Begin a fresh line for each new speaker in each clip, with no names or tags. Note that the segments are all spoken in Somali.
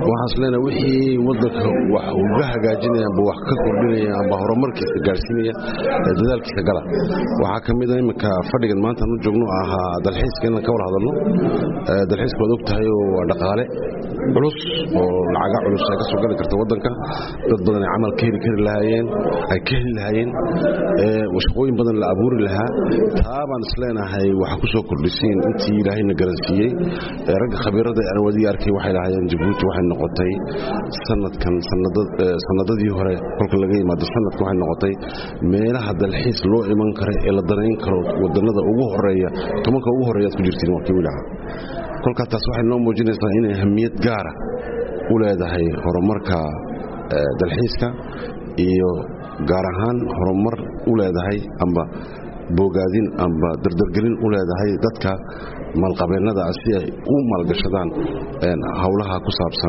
وحصلنا وحي وضك وجه جاجنا بوح كردنا بهرمرك جالسين ذلك سجلا وحكم إذا إنك فرق ما أنت نجونا هذا الحس كنا كور هذا الله هذا الحس بدوك تهيو ودقالة علوس والعجاء علوس هيك سوقنا كرت وضنك ضدنا عمل كهل لهاين كهل لهاين وشقوين بدن الأبور لها طبعا سلنا هاي وحكوسو كردسين أنتي لهاي نجرسية رجع خبيرة أنا ودي أركي واحد لهاين جبوت واحد نقطي سنة كان سنة دي هراء كل جاي ما دسنة واحد نقطي ما هذا الحس لو إيمان كره إلا درين كرو ودنا ذا أوه هراء ثم كأوه هراء تجرتين وكيولها كل كتصبح النوم موجودة صحيح أهمية جارة ولا هاي هرمركا دالحيسكا iyo gaar ahaan horumar u leedahay amba bogaadin amba dardargelin u leedahay dadka maalqabeennada si ay u maalgashadaan hawlaha ku saabsan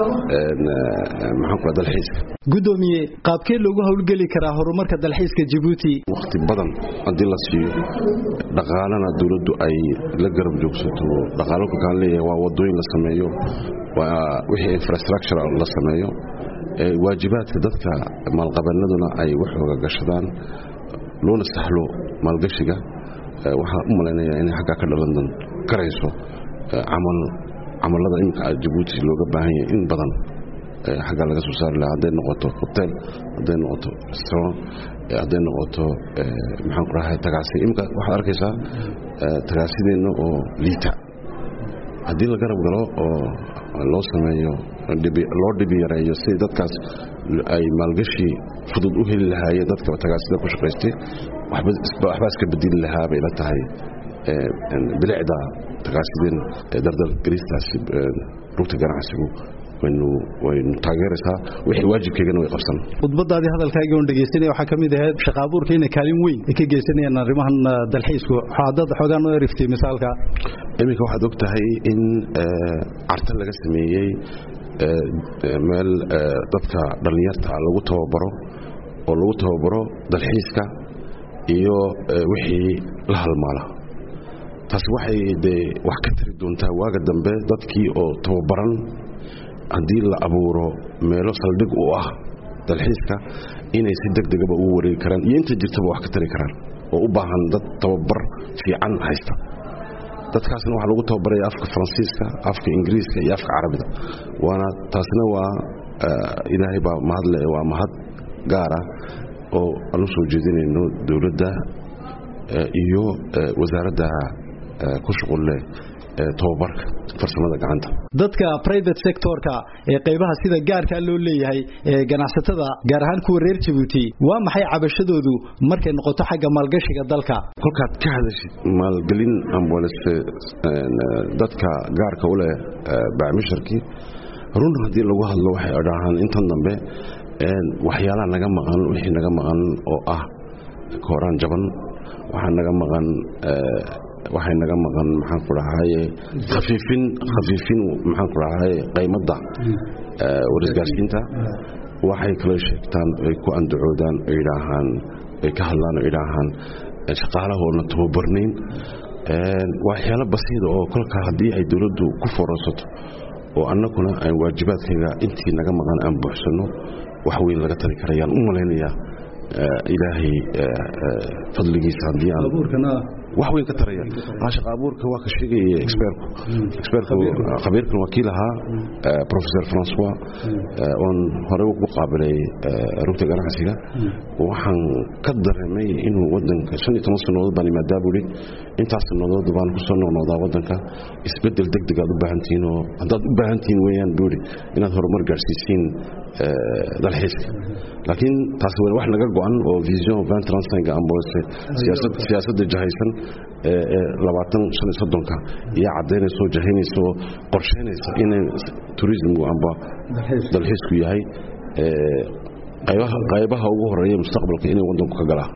maxaan ku dalxiiska
gudoomiye qaabkee loogu hawlgeli karaa horumarka dalxiiska Djibouti
waqti badan hadii la siiyo dhaqaalana dawladdu ay la garab joogsato dhaqaalo ku kaan leeyahay waa wadooyin la sameeyo waa wixii infrastructure la sameeyo waajibaadka dadka maalqabeennaduna ay wax uga gashadaan loona sahlo maalgashiga waxa u maleynayaa in xagga ka dhalan karayso amalada imka Djibouti looga baahan yahay in badan xagga laga soo saar lahaa haday noqoto hotel haday noqoto restaurant haday noqoto maxaan ku rahay tagaasi imka waxa arkaysaa tagaasideena oo liita hadii la garab galo oo loo sameeyo loo dhibiyareeyo si dadkaas ay maalgashi fudud u heli lahaayeen dadka tagaasida ku shaqeystay waxba iska bedeli lahaa bay la tahay bilicda tagaasideen dardar garistaas rugta ganacsigu waynu taageeraysaa wixii waajibkeegana way qabsan
khudbadaadii hadalkaaga oo dhageysanay waxa kamid ahayd shaqo abuurka in kaalin weyn ay ka geysanayaan arrimahan dalxiisku xaadad xogaan oo riftay misaalka
imika waxaad og tahay in arta laga sameeyay meel dadka dhalinyarta lagu tababaro dalxiiska iyo wixii la halmaala taas waxay wax ka tiri doontaa waaga dambe dadkii oo tababaran hadii la abuuro meelo saldhig u ah dalxiiska inay si degdeg ah u wareegi karaan iyo inta jirtaba wax ka tari karaan oo u baahan dad tababar fiican haysta dadkaasna waxa lagu tababaray afka Faransiiska afka Ingiriiska iyo afka Carabiga waana taasna waa ilaahay baa mahadle waa mahad gaara oo aanu soo jeedinayno dawladda iyo wasaaradda ku shaqo leh tababarka farsamada gacanta
dadka private sector-ka ee qaybaha sida gaarka loo leeyahay ganacsatada gaar ahaan kuwa reer Djibouti waa maxay cabashadoodu markay noqoto xagga maalgashiga dalka
kolkaad ka hadashid maalgelin ambulance dadka gaarka u leh baamisharkii run hadii lagu hadlo waxay odhaan intan dambe waxyaalaha naga maqan wixii naga maqan oo ah kooraan jaban waxa naga maqan waxay naga maqan maxaan ku rahay khafiifin maxaan ku rahay qiimada warisgaarsiinta waxay kala sheegtaan ay ku andacoodaan ay ilaahan ay ka hadlaan ilaahan shaqaalahoodna tababarnayn waxyaalo basiid oo kolka hadii ay dawladdu ku foorsato oo annaguna ay waajibaadkeega intii naga maqan aan buuxsano wax weyn laga tari karayaan u maleynayaa ilaahay fadligiisa hadii aan wax weyn ka taraya shaqo abuurka waa ka sheegay expertku khabiirka wakiilaha professor François on hore ugu qaabilay rugta ganacsiga waxaan ka dareemay inuu wadanka 15 sanadood baan maadaabuli intaas sanadood baan ku soo noqnoqdaa wadanka isbedel degdeg ah u baahantiin oo haddaad u baahantiin weeyaan buuri inaad horumar gaarsiisiin dalxiiska laakiin taas wax naga go'an oo vision 2035 ambulance siyaasadda jahaysan 2035 iyo cadeynayso jahaynayso qorsheynayso in tourism amba dalxiisku yahay qaybaha ugu horeeya mustaqbalka inay wadanku ka galaan